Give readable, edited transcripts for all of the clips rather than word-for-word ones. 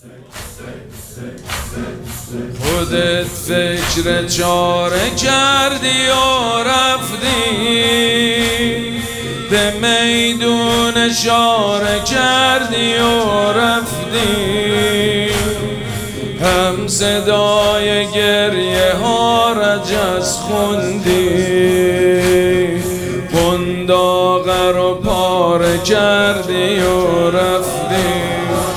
خودت فکر چاره کردی و رفتی، به میدون اشاره کردی و رفتی، هم صدای گریه ها رجز خوندی، قنداق رو پاره کردی و رفتی.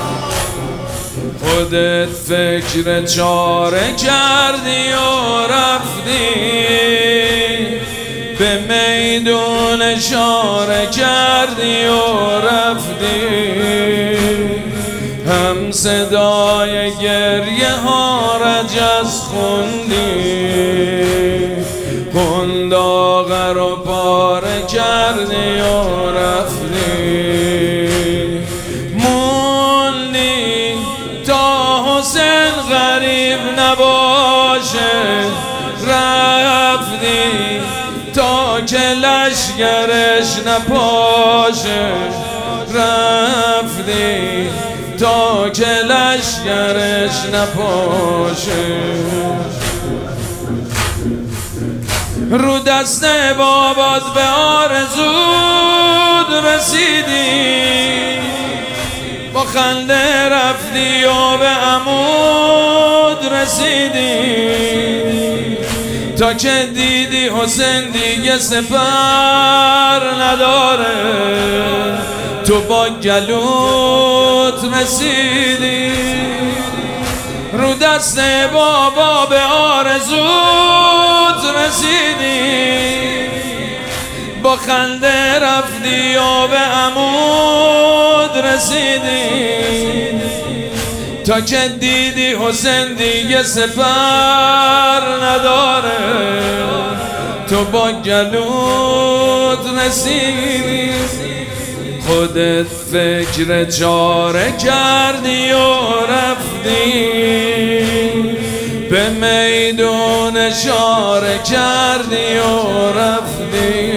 خودت فکر چاره کردی و رفتی، به میدون اشاره کردی و رفتی، هم صدای گریه ها رجز خوندی، قنداق رو پاره کردی و رفتی. موندی تا حسین غریب نباشه، رفتی تا که لشگرش نپاشه، رفتی تا که لشگرش نپاشه. رو دست بابات به آرزود رسیدی، با خنده رفتی و به عمود رسیدی، تا که دیدی حسین دیگه سپر نداره، تو با گلوت رسیدی. رو دست بابا به آرزوت رسیدی، با خنده رفتی و به عمود رسیدی، تا که دیدی حسین دیگه سپر نداره، تو با گلوت رسیدی. خودت فکر چاره کردی و رفتی، به میدون اشاره کردی و رفتی،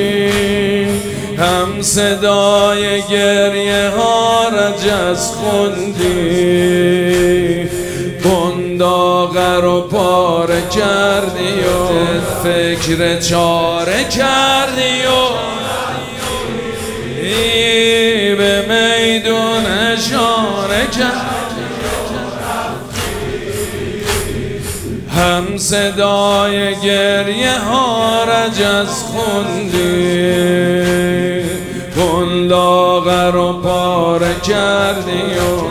هم صدای گریه ها رجز خوندی، قنداق رو پاره کردی و فکر چاره کردی و به میدون اشاره کردی، هم صدای گریه ها رجز خوندی، قنداق رو پاره کردی و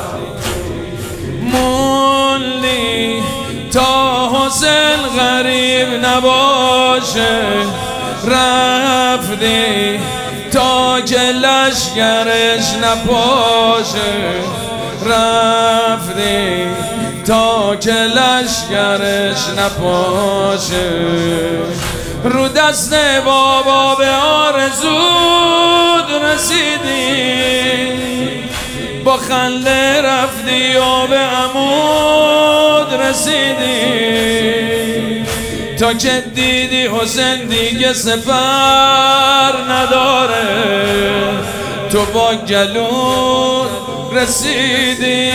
موندی تا حسین غریب نباشه، رفتی تا که لشگرش نپاشه، رفتی تا که لشگرش نپاشه. رو دست بابا به آرزود رسیدی، با خنده رفتی و به عمود رسیدی، تا که دیدی حسین دیگه سپر نداره، تو با گلوت رسیدی.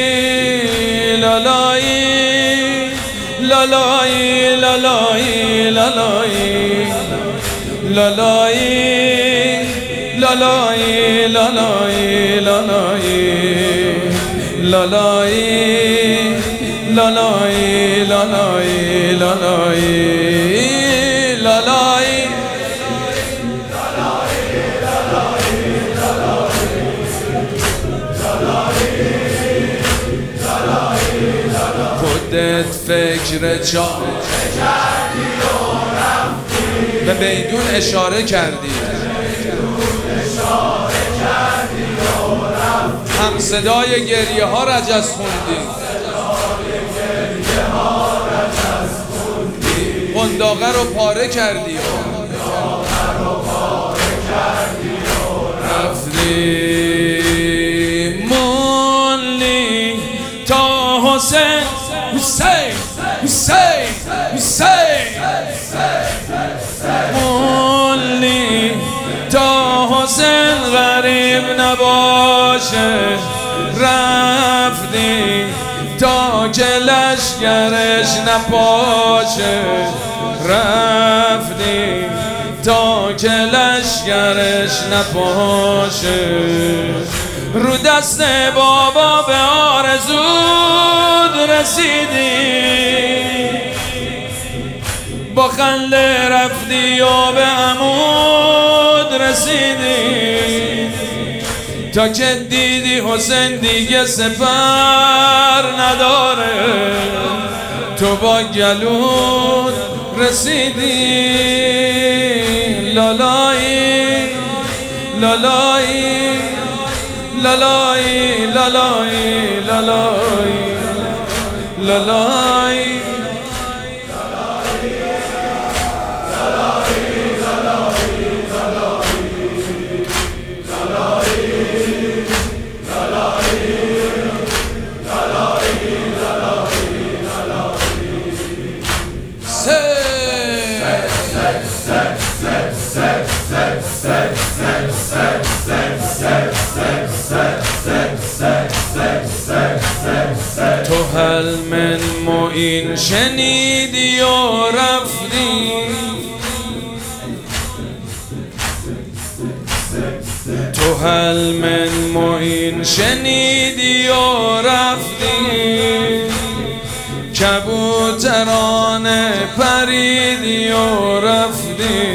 لالایی لالایی لالایی لالایی لالایی لالایی لالایی لالایی لالایی لالایی لالایی لالایی لالایی. خودت فکر چاره کردی و رفتی، به میدون اشاره کردی، هم صدای گریه ها رجز خوندی، قنداقه رو پاره کردی و رفتی. موندی تا حسین حسین حسین حسین، موندی تا حسین غریب نباشه، رفتی تا که لشکرش نپاشه، رفتی تا که لشکرش نپاشه. رو دست بابا به آرزود رسیدی، با خنده رفتی و به عمود رسیدی، تا که دیدی حسین دیگه سپر نداره، تو با گلود رسیدی. لالایی لالایی لالایی لالایی لالایی لالایی تو هل من معین شنیدی و رفتی، تو هل من معین شنیدی و رفتی، کبوتران پریدی و رفتی،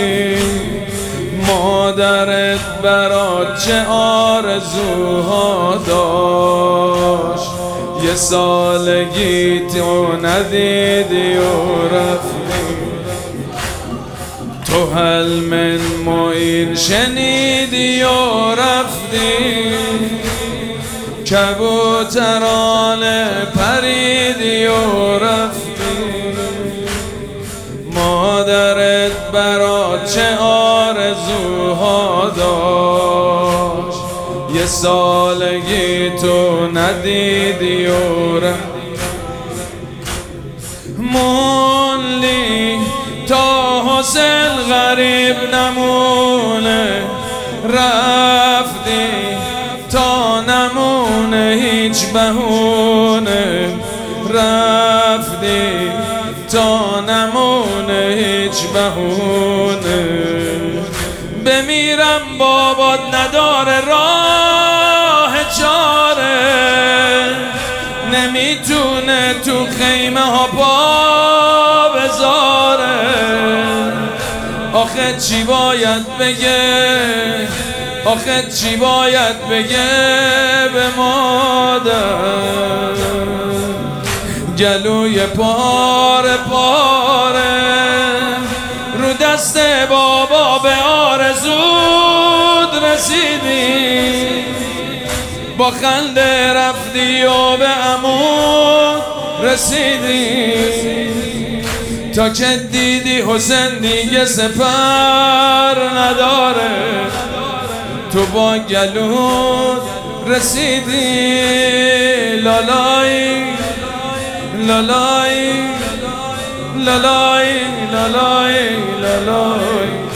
مادرت برات چه آرزوها داشت، یه سالگی تو ندیدی و رفتی. تو هل من معین شنیدی و رفتی، کبوتران پریدی و رفتی، مادرت برات چه آرزوها داشت، یه سالگی تو ندیدی و رفتی. موندی تا حسین غریب نمونه، رفتی تا نمونه هیچ بهونه، رفتی تا نمونه هیچ بهونه. بمیرم بابات نداره راه چاره، نمیتونه تو خیمه ها پا بذاره، آخه چی باید بگه، آخه چی باید بگه به مادر، گلوی پاره پاره، رو دست بابا به آرزود رسیدی، با خنده رفتی و به عمود رسیدی، تا که دیدی حسین دیگه سپر نداره، تو با گلود رسیدی. لالایی لالایی لالایی لالایی لالایی